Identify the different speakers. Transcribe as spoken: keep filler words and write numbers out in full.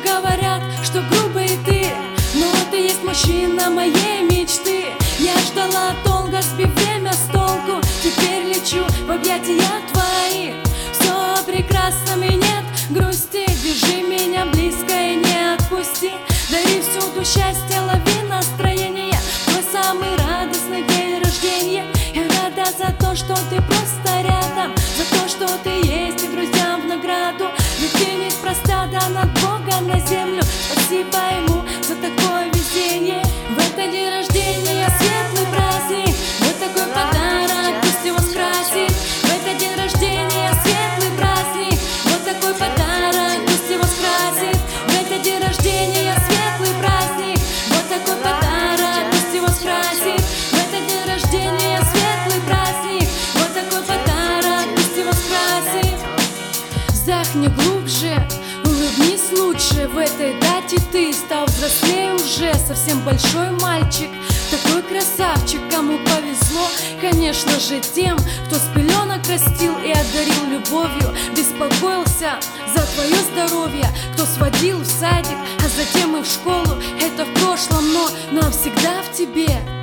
Speaker 1: говорят, что грубый ты, но ты есть мужчина моей мечты. Я ждала долго, сбив время с толку, теперь лечу в объятия твои. Все прекрасно, и нет грусти, держи меня близко и не отпусти. Дари всюду счастье, лови настроение, твой самый радостный день рождения. Я рада за то, что ты просто рядом, за то, что ты есть и друзьям в награду. Ведь ты неспроста дан от Бога на землю. Спасибо ему за такое везение. В этот день рождения светлый праздник, вот такой подарок пусть его скрасит. В этот день рождения светлый праздник, вот такой подарок пусть его скрасит. В этот день рождения светлый праздник, вот такой подарок пусть его скрасит. В этот день рождения светлый праздник, вот такой подарок пусть его скрасит. Вздохни глубже, улыбнись лучше. В этой дате ты стал взрослее уже, совсем большой мальчик, такой красавчик. Кому повезло, конечно же тем, кто с пеленок растил и одарил любовью, беспокоился за твое здоровье, кто сводил в садик, а затем и в школу. Это в прошлом, но навсегда в тебе.